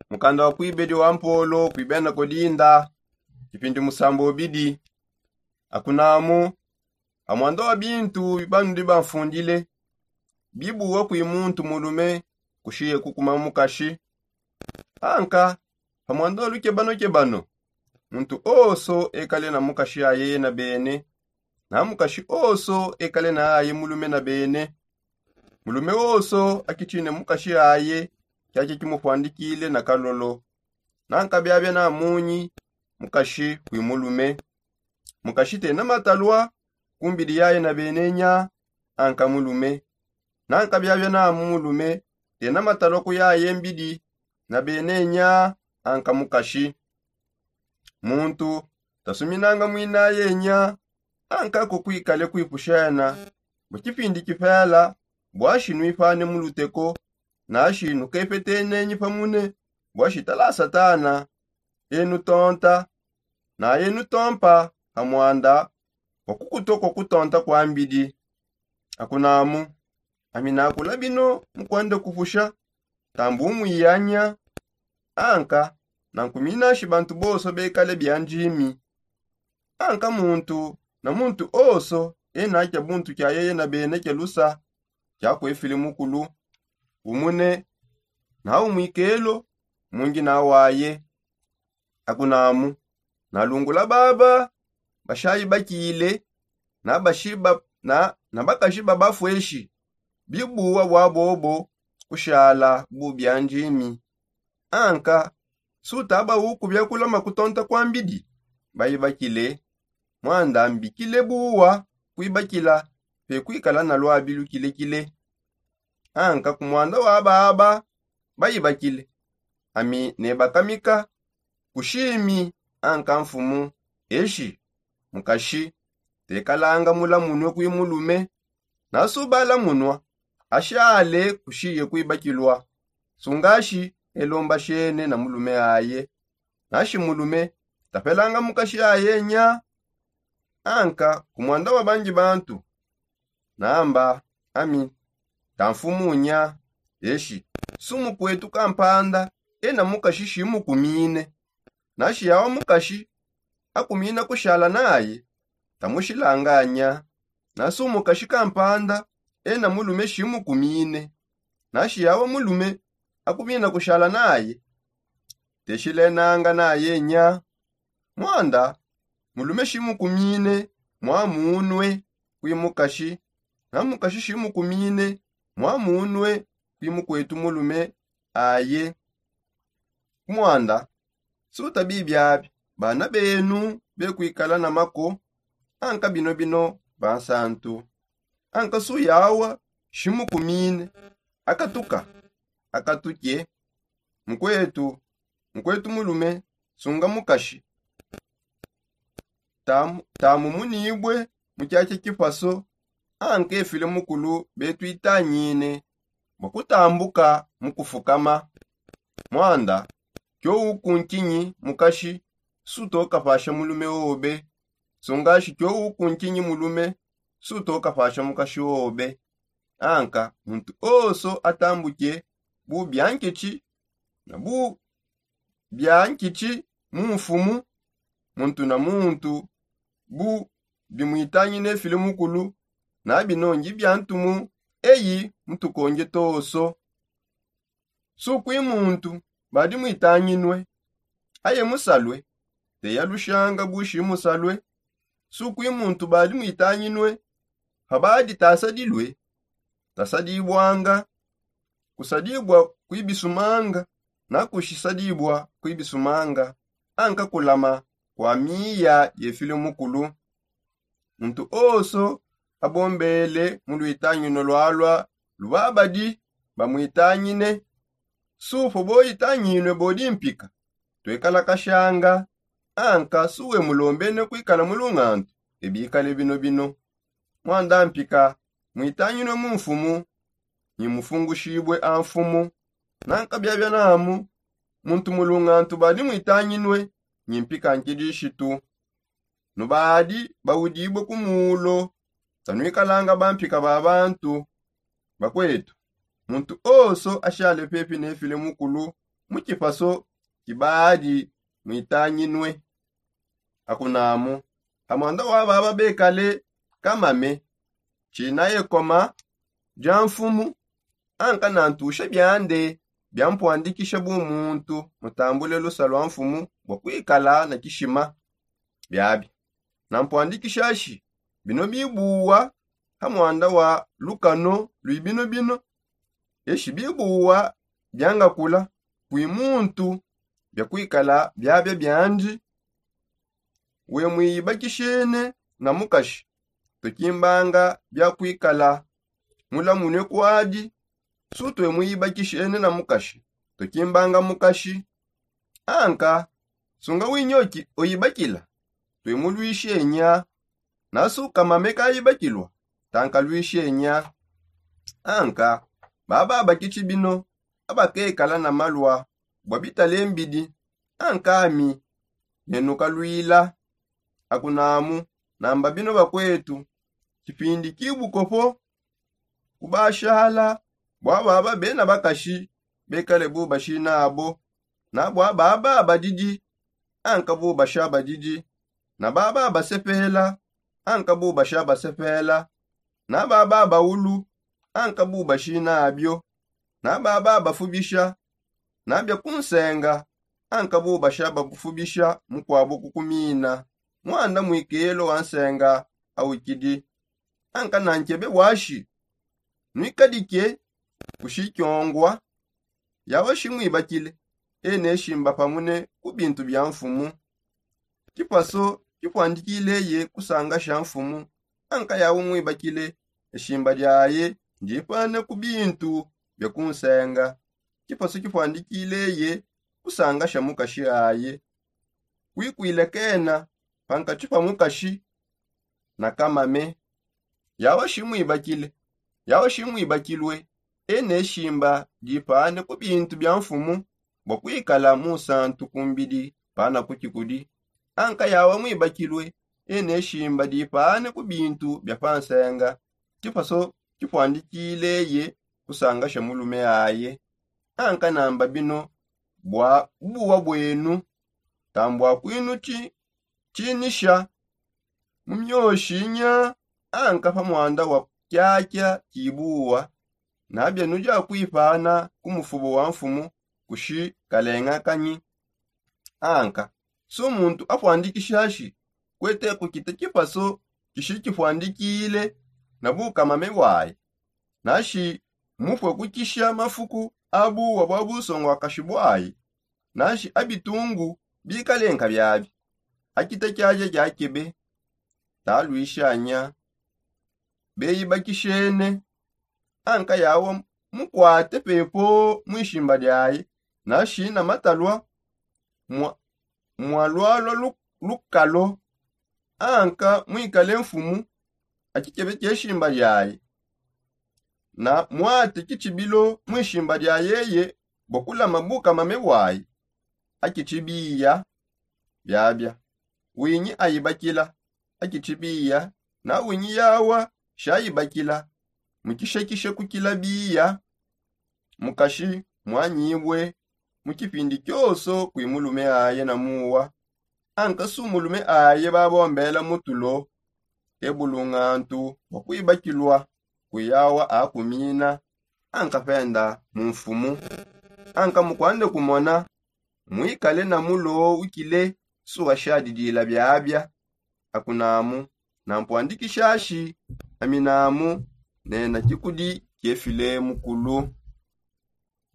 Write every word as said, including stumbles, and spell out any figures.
mukanda wa kuibedi wa mpolo kuibena kodinda kipindi musambo obidi akunamu amwando wa bintu bibanu diba mfundile bibu wa kuimuntu mulume kushiye kukuma mukashi anka amwando luke bano ke bano muntu oso ekale na mukashi aye na bene na mukashi oso ekale na aye mulume na bene mulume oso akichine mukashi aye kyake kimufandikile na kalolo nanka byabya na munyi mukashi kuimulume mukashi tena matalwa kumbidi yaye na benenya anka mulume nanka byabya na mulume tena matalwa kuyaye mbidi na benenya anka mukashi muntu tasuminanga mwina yenya anka kukwikale kuipushana mukipindi kifala bwashi nuifane muluteko nashi nukepetene nyipamune bwashi tala satana enu tonta na enu tompa hamwanda wakukutoko kutonta kwa mbidi akunamu amina kulabino mkwande kufusha tambumu yanya anka nankumina shibantu boso bekale byanjimi anka muntu na muntu oso ena kya buntu kya yeye na bene kya lusa kya kwefilimu kulu umune na umwikelo mungi na waye akunamu na lungula baba bashayi bakile na bashiba na na bakashiba bafweshi bibuwa wabobo kushala bubyanjimi anka sutaba huku byakula makutonta kwa mbidi bayibakile mwanda mbikile buwa kuibakila pe kuikala na lwabilu kile kile anka kumwanda wa baba bayibakile ami nebakamika kushimi anka mfumu eshi mukashi tekalanga mula munwe kuimulume nasubala munwa ashale kushiye kuibakilwa sungashi elomba shene na mulume aye nashi mulume tapelanga mukashi aye nya anka kumwanda wa banji bantu namba ami tamfumunya eshi sumu kwetu kampanda ena mukashi shimu kumine nashi yawa mukashi akumina kushala naye tamushilanganya nasu mukashi kampanda ena mulume shimu kumine nashi yawa mulume akumina kushala naye teshilenanga naye nya mwanda mulume shimu kumine mwamunwe kuimukashi na mukashi shimu kumine mwamunwe kuimukwetu mulume aye mwanda suta bibyabi bana benu bekuikala na mako anka bino bino bansantu anka su yawa shimu kumine akatuka akatukye mkwetu mkwetu mulume sunga mukashi tamu tamu munibwe mukyake kifaso anka efile mukulu betu itanyine mukutambuka mukufukama mwanda kyo ukunkinyi mukashi suto kafasha mulume obe sungashi kyo ukunkinyi mulume suto kafasha mukashi obe anka muntu oso atambuke bu byankichi na bu byankichi mumfumu muntu na muntu bu bimuitanyi ne filimu kulu na binongi byantumu eyi muntu konje toso sukwi muntu badi muitanyinwe aye musalwe te yalushanga bushi musalwe sukwi muntu badi muitanyinwe habadi tasadilwe tasadibwanga kusadibwa kuibisumanga na kushisadibwa kuibisumanga anka kulama kwa miya yefile mukulu muntu oso abombele mulu itanyino lwalwa lwabadi bamuitanyine sufo bo itanyinwe bodi mpika twekala kashanga anka suwe mulombene kuikala mulungantu ebikale bino bino mwanda mpika muitanyinwe mumfumu nyimufungushibwe amfumu nanka byabya namu muntu mulungantu badi muitanyinwe nyimpika nkidishitu nubadi bawudibwe kumulo tanwikalanga bampika babantu bakwetu muntu oso ashale pepi nefile mukulu mukipaso kibadi mwitanyinwe. Akunamu amwanda wa baba bekale kamame china yekoma janfumu anka nantusha byande byampuandikisha bumuntu mutambule lusa lwa mfumu bwakwikala na kishima byabi nampuandikisha shi bino bibuwa hamwanda wa lukano lwibino bino eshi bibuwa byanga kula kuimuntu byakwikala byabya byandi we mwibakishene na mukashi tukimbanga byakwikala mula munwe kwadi sutwe mwibakishene na mukashi tukimbanga mukashi anka sunga winyoki oyibakila twe mulwishenya nasu kamame kayibakilwa tanka lwishenya anka baba abakichi bino abakekala na malwa bwabitale mbidi ankami nenuka lwila. Akunamu namba bino bakwetu kipindi kibukopo kubashala bwa baba bena bakashi bekale bu bashina abo na bwa baba abadidi anka bu bashaba didi na baba abasepela anka bu bashaba sepela na baba abawulu anka bu bashina abyo na baba abafubisha na bya kunsenga anka bu bashaba bufubisha mukwabo kukumina mwanda mwikelo wansenga awikidi anka nanchebe washi nwikadike kushikyongwa yawashi mwibakile ene shimba pamune kubintu bya mfumu kipaso kipwandikile ye kusanga sha mfumu anka yawo mwibakile eshimba lyaye ndipane kubintu bya kunsenga kipaso kipwandikile ye kusanga sha mukashi aye wikwilekena panka chupa mukashi na kamame yawashi mwibakile yawashi mwibakilwe ene shimba dipane kubintu bya mfumu bokwikala musantu kumbidi pana kukikudi anka yawa mwibakilwe ene shimba dipane kubintu bya pansenga kipaso kipwandikile ye kusanga sha mulume aye anka namba bino bwa buwa bwenu tambwa kwinu chi chinisha mumyoshinya anka pamwanda wa kyakya kibuwa nabya nuja kwipana kumufubo wa mfumu kushi kalenga kanyi anka so muntu afwandikishashi kwete kukita kipaso kishi kifwandikile nabuka mame waye nashi mufwe kukisha mafuku abu wabwabusongwa kashibwayi nashi abitungu bikalenka byabi akita kyaje kyakebe talwishanya beyibakishene anka yawo mukwate pepo mwishimba lyaye nashi na matalwa mwalwalo lukalo anka mwikale mfumu akikebe kyeshimba lyaye na mwate kichibilo mwishimba lyayeye bokula mabuka mame waye akichibiya byabya winyi ayibakila akichibiya na winyi yawa shayibakila mukishekishe kukila biya mukashi mwanyibwe mukipindi kyoso kwimulume aye na muwa anka sumulume aye babombela mutulo ebulungantu wakwibakilwa kuyawa akumina anka penda mumfumu anka mukwande kumona mwikale na mulo wikile suwa shadidila byabya akunamu nampwandikishashi aminamu nena kikudi kyefile mukulu.